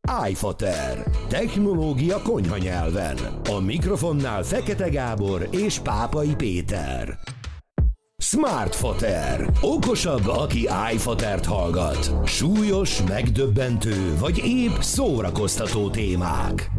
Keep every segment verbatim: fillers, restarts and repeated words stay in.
iFater. Technológia konyha nyelven. A mikrofonnál Fekete Gábor és Pápai Péter. Smartfater. Okosabb, aki iFatert hallgat. Súlyos, megdöbbentő vagy épp szórakoztató témák.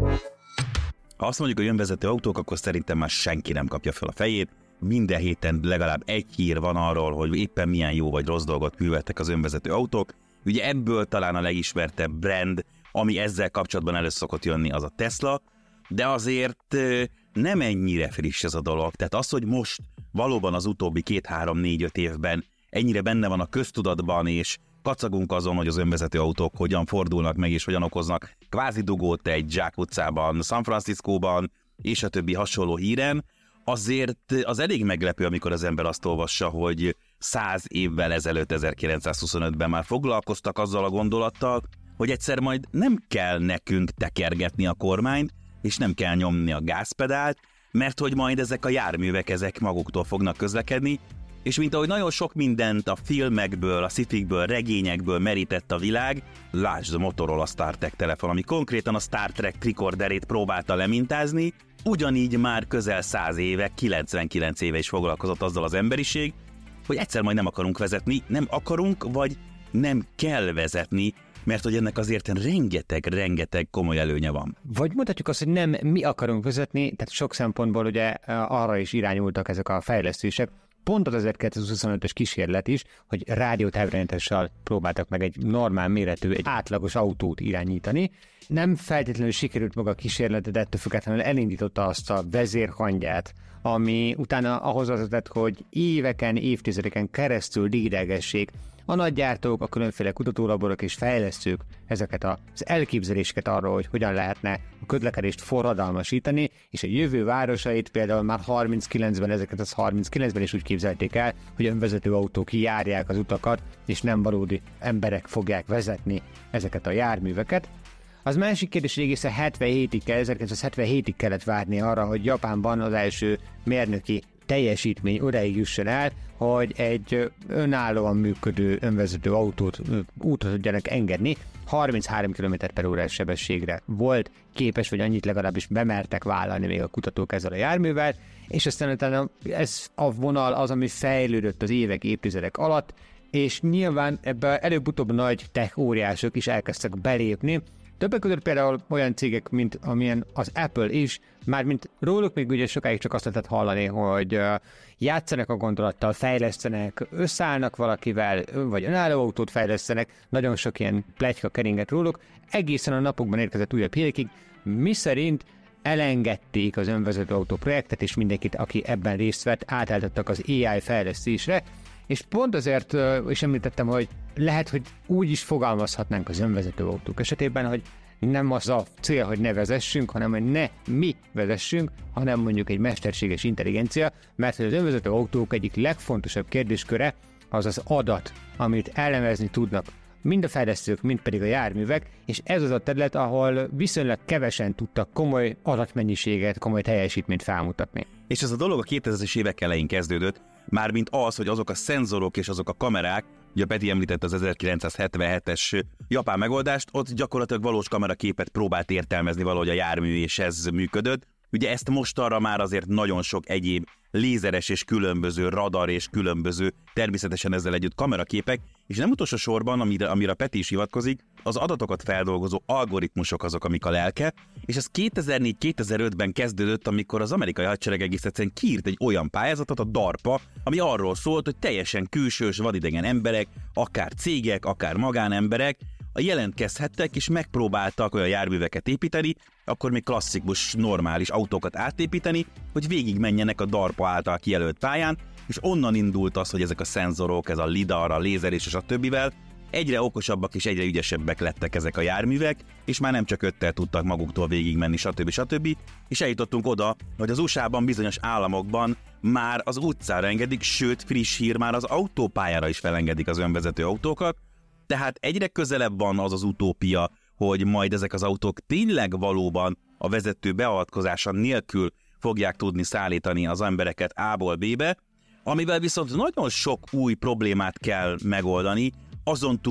Ha azt mondjuk, hogy önvezető autók, akkor szerintem már senki nem kapja fel a fejét. Minden héten legalább egy hír van arról, hogy éppen milyen jó vagy rossz dolgot műveltek az önvezető autók. Ugye ebből talán a legismertebb brand, ami ezzel kapcsolatban elő szokott jönni, az a Tesla, de azért nem ennyire friss ez a dolog. Tehát az, hogy most valóban az utóbbi két, három, négy, öt évben ennyire benne van a köztudatban, és kacagunk azon, hogy az önvezető autók hogyan fordulnak meg, és hogyan okoznak kvázi dugót egy Zsák utcában, San Franciscóban, és a többi hasonló híren, azért az elég meglepő, amikor az ember azt olvassa, hogy száz évvel ezelőtt, ezerkilencszázhuszonötben már foglalkoztak azzal a gondolattal, hogy egyszer majd nem kell nekünk tekergetni a kormányt, és nem kell nyomni a gázpedált, mert hogy majd ezek a járművek ezek maguktól fognak közlekedni, és mint ahogy nagyon sok mindent a filmekből, a sci-fikből, regényekből merített a világ, lásd a Motorola StarTech telefon, ami konkrétan a Star Trek tricorderét próbálta lemintázni, ugyanígy már közel száz éve, kilencvenkilenc éve is foglalkozott azzal az emberiség, hogy egyszer majd nem akarunk vezetni, nem akarunk, vagy nem kell vezetni, mert hogy ennek azért rengeteg-rengeteg komoly előnye van. Vagy mondhatjuk azt, hogy nem mi akarunk vezetni, tehát sok szempontból ugye arra is irányultak ezek a fejlesztések. Pont az ezerkilencszázhuszonötös kísérlet is, hogy rádiótávirányítással próbáltak meg egy normál méretű, egy átlagos autót irányítani. Nem feltétlenül sikerült maga a kísérlet, de ettől függetlenül elindította azt a vezérhangját, ami utána ahhoz vezetett, hogy éveken, évtizedeken keresztül díjdelgessék a nagygyártók, a különféle kutatólaborok és fejlesztők ezeket az elképzeléseket arról, hogy hogyan lehetne a közlekedést forradalmasítani, és a jövő városait például már harminckilencben, ezeket az harminckilencben is úgy képzelték el, hogy önvezető autók járják az utakat, és nem valódi emberek fogják vezetni ezeket a járműveket. Az másik kérdés, hogy egészen hetvenhétig, ezerkilencszázhetvenhétig kellett várni arra, hogy Japánban az első mérnöki teljesítmény odáig jusson el, hogy egy önállóan működő önvezető autót útra tudjanak engedni, harminchárom kilométer per órás sebességre volt képes, vagy annyit legalábbis bemertek vállalni még a kutatók ezzel a járművel, és aztán utána ez a vonal az, ami fejlődött az évek, évtizedek alatt, és nyilván ebben előbb-utóbb nagy tech óriások is elkezdtek belépni. Többek között például olyan cégek, mint amilyen az Apple is, mármint róluk még ugye sokáig csak azt lehetett hallani, hogy játszanak a gondolattal, fejlesztenek, összeállnak valakivel, vagy önálló autót fejlesztenek, nagyon sok ilyen pletyka keringet róluk, egészen a napokban érkezett újabb hírekig, miszerint elengedték az önvezető autó projektet, és mindenkit, aki ebben részt vett, átálltattak az á i fejlesztésre, és pont azért is említettem, hogy lehet, hogy úgy is fogalmazhatnánk az önvezető autók esetében, hogy nem az a cél, hogy ne vezessünk, hanem hogy ne mi vezessünk, hanem mondjuk egy mesterséges intelligencia, mert az önvezető autók egyik legfontosabb kérdésköre az az adat, amit elemezni tudnak mind a fejlesztők, mind pedig a járművek, és ez az a terület, ahol viszonylag kevesen tudtak komoly adatmennyiséget, komoly teljesítményt felmutatni. És ez a dolog a kétezres évek elején kezdődött, mármint az, hogy azok a szenzorok és azok a kamerák, ugye Peti említett az ezerkilencszázhetvenhetes japán megoldást, ott gyakorlatilag valós kameraképet próbált értelmezni valahogy a jármű, és ez működött. Ugye ezt mostanra már azért nagyon sok egyéb lézeres és különböző radar és különböző természetesen ezzel együtt kameraképek, és nem utolsó sorban, amire, amire a Peti is hivatkozik, az adatokat feldolgozó algoritmusok azok, amik a lelke, és ez kétezer-négy kétezer-ötben kezdődött, amikor az amerikai hadsereg egész egyszerűen kiírt egy olyan pályázatot, a DARPA, ami arról szólt, hogy teljesen külsős, vadidegen emberek, akár cégek, akár magánemberek, jelentkezhettek és megpróbáltak olyan járműveket építeni, akkor még klasszikus, normális autókat átépíteni, hogy végig menjenek a DARPA által kijelölt pályán, és onnan indult az, hogy ezek a szenzorok, ez a lidar, a lézer és a többivel egyre okosabbak és egyre ügyesebbek lettek ezek a járművek, és már nem csak öttel tudtak maguktól végigmenni, stb. stb. És eljutottunk oda, hogy az u es á-ban bizonyos államokban már az utcára engedik, sőt, friss hír, már az autópályára is felengedik az önvezető autókat, tehát egyre közelebb van az az utópia, hogy majd ezek az autók tényleg valóban a vezető beavatkozása nélkül fogják tudni szállítani az embereket A-ból B-be, amivel viszont nagyon sok új problémát kell megoldani, azon túl,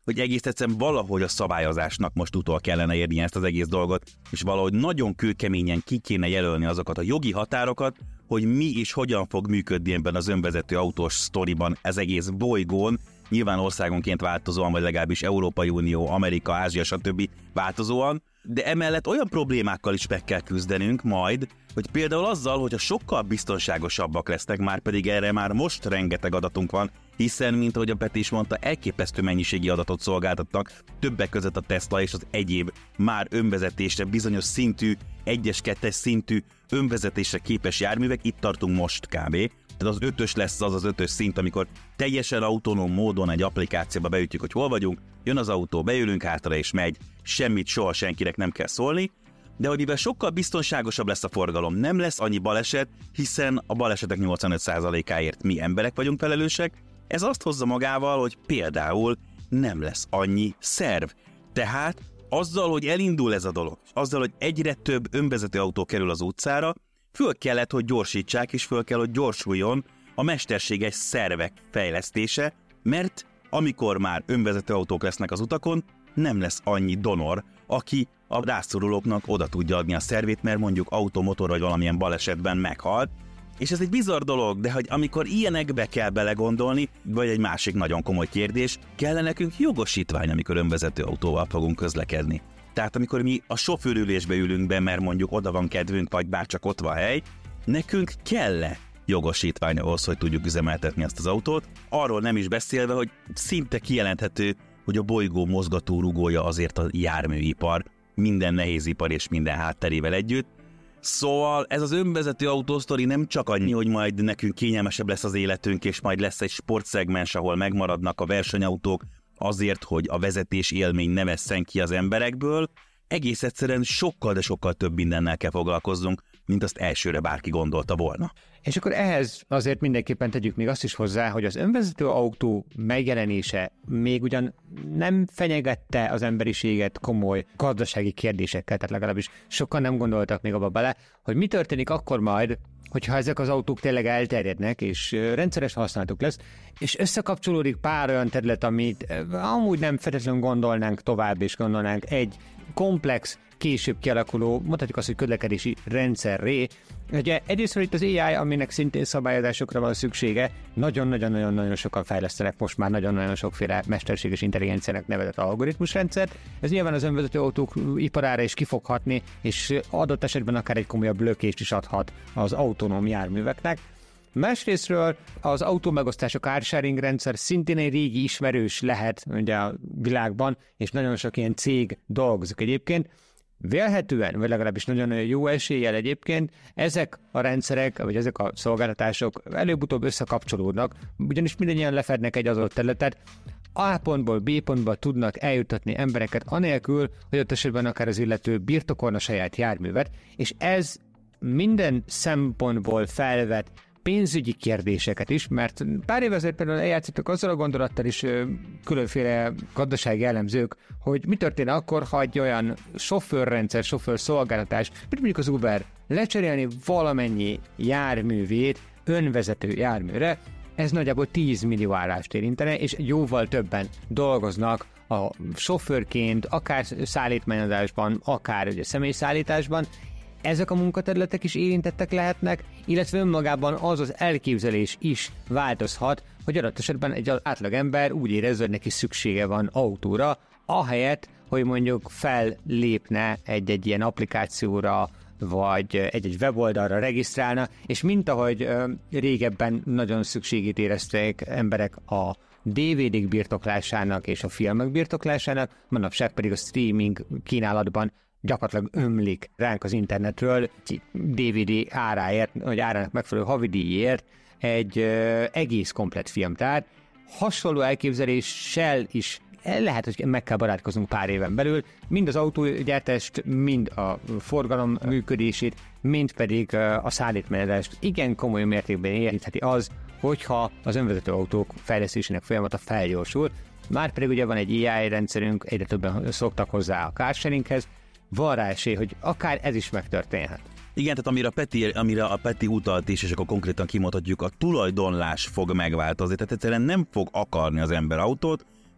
hogy egész egyszerűen valahogy a szabályozásnak most utol kellene érni ezt az egész dolgot, és valahogy nagyon kőkeményen ki kéne jelölni azokat a jogi határokat, hogy mi és hogyan fog működni ebben az önvezető autós sztoriban, ez egész bolygón, nyilván országonként változóan, vagy legalábbis Európai Unió, Amerika, Ázsia, stb. Változóan, de emellett olyan problémákkal is meg kell küzdenünk majd, hogy például azzal, hogy a sokkal biztonságosabbak lesznek, már pedig erre már most rengeteg adatunk van, hiszen, mint ahogy a Peti is mondta, elképesztő mennyiségi adatot szolgáltatnak, többek között a Tesla és az egyéb már önvezetésre bizonyos szintű, egyes, kettes szintű önvezetésre képes járművek, itt tartunk most kb. Tehát az ötös lesz az az ötös szint, amikor teljesen autonóm módon egy applikációba beütjük, hogy hol vagyunk, jön az autó, beülünk hátra és megy, semmit soha senkinek nem kell szólni, de hogy mivel sokkal biztonságosabb lesz a forgalom, nem lesz annyi baleset, hiszen a balesetek nyolcvanöt százalékáért mi emberek vagyunk felelősek, ez azt hozza magával, hogy például nem lesz annyi szerv. Tehát azzal, hogy elindul ez a dolog, azzal, hogy egyre több önvezető autó kerül az utcára, föl kellett, hogy gyorsítsák, és föl kell, hogy gyorsuljon a mesterséges szervek fejlesztése, mert amikor már önvezető autók lesznek az utakon, nem lesz annyi donor, aki a rászorulóknak oda tudja adni a szervét, mert mondjuk automotor vagy valamilyen balesetben meghalt. És ez egy bizarr dolog, de hogy amikor ilyenekbe kell belegondolni, vagy egy másik nagyon komoly kérdés, kell nekünk jogosítvány, amikor önvezető autóval fogunk közlekedni. Tehát amikor mi a sofőrülésbe ülünk be, mert mondjuk oda van kedvünk, vagy bárcsak ott van hely, nekünk kell-e jogosítvány ahhoz, hogy tudjuk üzemeltetni azt az autót, arról nem is beszélve, hogy szinte kijelenthető, hogy a bolygó mozgató rugója azért a járműipar, minden nehézipar és minden hátterével együtt. Szóval ez az önvezető autósztori nem csak annyi, hogy majd nekünk kényelmesebb lesz az életünk, és majd lesz egy sportszegmens, ahol megmaradnak a versenyautók azért, hogy a vezetés élmény ne vesszen ki az emberekből, egész egyszerűen sokkal, de sokkal több mindennel kell foglalkozzunk, mint azt elsőre bárki gondolta volna. És akkor ehhez azért mindenképpen tegyük még azt is hozzá, hogy az önvezető autó megjelenése még ugyan nem fenyegette az emberiséget komoly gazdasági kérdésekkel, tehát legalábbis sokan nem gondoltak még abba bele, hogy mi történik akkor majd, hogyha ezek az autók tényleg elterjednek, és rendszeres használatuk lesz, és összekapcsolódik pár olyan terület, amit amúgy nem feltétlenül gondolnánk tovább, és gondolnánk egy komplex, később kialakuló, mondhatjuk azt, hogy közlekedési rendszerré. Ugye egyrészt itt az á i, aminek szintén szabályozásokra van szüksége, nagyon-nagyon-nagyon sokan fejlesztenek most már nagyon-nagyon sokféle mesterséges intelligenciának nevezett algoritmusrendszert. Ez nyilván az önvezető autók iparára is kifoghatni, és adott esetben akár egy komolyabb lökést is adhat az autonóm járműveknek. Másrésztről az autómegosztás, a carsharing rendszer szintén egy régi ismerős lehet ugye a világban, és nagyon sok ilyen cég dolgozik egyébként. Vélhetően, vagy legalábbis nagyon jó eséllyel egyébként, ezek a rendszerek, vagy ezek a szolgáltatások előbb-utóbb összekapcsolódnak, ugyanis mindannyian lefednek egy adott területet, A pontból B pontba tudnak eljutatni embereket anélkül, hogy ott esetben akár az illető birtokolna saját járművet, és ez minden szempontból felvet pénzügyi kérdéseket is, mert pár év azért például eljátszottak azzal a gondolattal is különféle gazdasági elemzők, hogy mi történne akkor, ha egy olyan sofőrrendszer, sofőrszolgáltatás, mint mondjuk az Uber, lecserélni valamennyi járművét önvezető járműre, ez nagyjából tíz millió állást érintene, és jóval többen dolgoznak a sofőrként, akár szállítmányozásban, akár ugye személyszállításban. Ezek a munkaterületek is érintettek lehetnek, illetve önmagában az az elképzelés is változhat, hogy adott esetben egy átlagember úgy érezze, hogy neki szüksége van autóra, ahelyett, hogy mondjuk fellépne egy-egy ilyen applikációra, vagy egy-egy weboldalra regisztrálna, és mint ahogy ö, régebben nagyon szükségét érezték emberek a dé vé dé-k birtoklásának és a filmek birtoklásának, manapság pedig a streaming kínálatban gyakorlatilag ömlik ránk az internetről dé vé dé áráért, vagy árának megfelelő havidíjért egy ö, egész komplett film. Tehát hasonló elképzeléssel is lehet, hogy meg kell barátkoznunk pár éven belül, mind az autógyártást, mind a forgalom működését, mind pedig a szállítmányozást igen komoly mértékben érintheti az, hogyha az önvezető autók fejlesztésének folyamata felgyorsul. Már pedig ugye van egy á i rendszerünk, egyre többen szoktak hozzá a carsharinghez, van rá esély, hogy akár ez is megtörténhet. Igen, tehát amire a Peti, amire a Peti utalt is, és akkor konkrétan kimondhatjuk, a tulajdonlás fog megváltozni, tehát egyszerűen nem fog akarni az ember autót,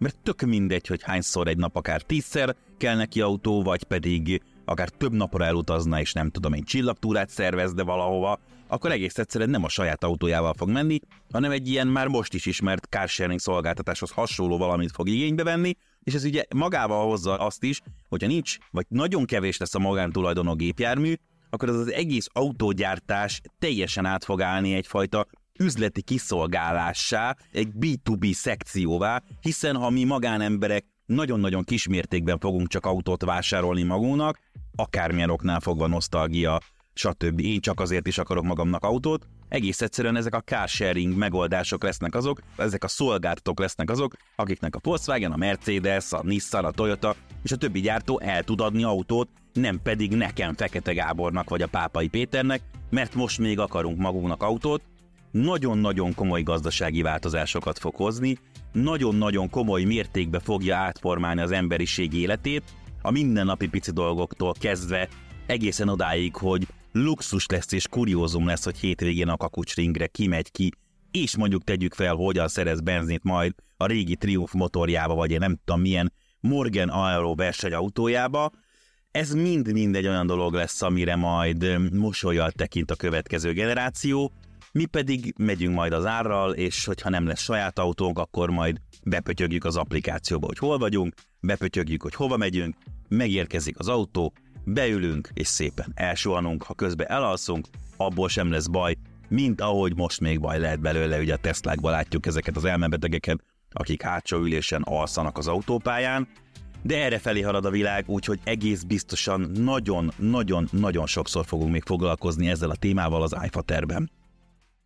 mert tök mindegy, hogy hányszor egy nap, akár tízszer kell neki autó, vagy pedig akár több napra elutazna, és nem tudom én csillagtúrát szervez, de valahova, akkor egész egyszerűen nem a saját autójával fog menni, hanem egy ilyen már most is ismert carsharing szolgáltatáshoz hasonló valamit fog igénybe venni, és ez ugye magával hozza azt is, hogyha nincs, vagy nagyon kevés lesz a magántulajdonú gépjármű, akkor az az egész autógyártás teljesen át fog állni egyfajta üzleti kiszolgálássá, egy bé kettő bé szekcióvá, hiszen ha mi magánemberek nagyon-nagyon kismértékben fogunk csak autót vásárolni magunknak, akármilyen oknál fogva nosztalgia, stb. Én csak azért is akarok magamnak autót, egész egyszerűen ezek a carsharing megoldások lesznek azok, ezek a szolgáltatók lesznek azok, akiknek a Volkswagen, a Mercedes, a Nissan, a Toyota és a többi gyártó el tud adni autót, nem pedig nekem, Fekete Gábornak vagy a Pápai Péternek, mert most még akarunk magunknak autót. Nagyon-nagyon komoly gazdasági változásokat fog hozni, nagyon-nagyon komoly mértékbe fogja átformálni az emberiség életét, a mindennapi pici dolgoktól kezdve egészen odáig, hogy luxus lesz és kuriózum lesz, hogy hétvégén a Kakucsringre kimegy ki, és mondjuk tegyük fel, hogyan szerez benzint majd a régi Triumph motorjába, vagy én nem tudom milyen Morgan Aero versenyautójába. Ez mind-mind egy olyan dolog lesz, amire majd mosollyal tekint a következő generáció, mi pedig megyünk majd az árral, és hogyha nem lesz saját autónk, akkor majd bepötyögjük az applikációba, hogy hol vagyunk, bepötyögjük, hogy hova megyünk, megérkezik az autó, beülünk, és szépen elsuhanunk, ha közben elalszunk, abból sem lesz baj, mint ahogy most még baj lehet belőle, ugye a Teslákban látjuk ezeket az elmebetegeket, akik hátsó ülésen alszanak az autópályán, de erre felé halad a világ, úgyhogy egész biztosan nagyon-nagyon-nagyon sokszor fogunk még foglalkozni ezzel a témával az iFaterben.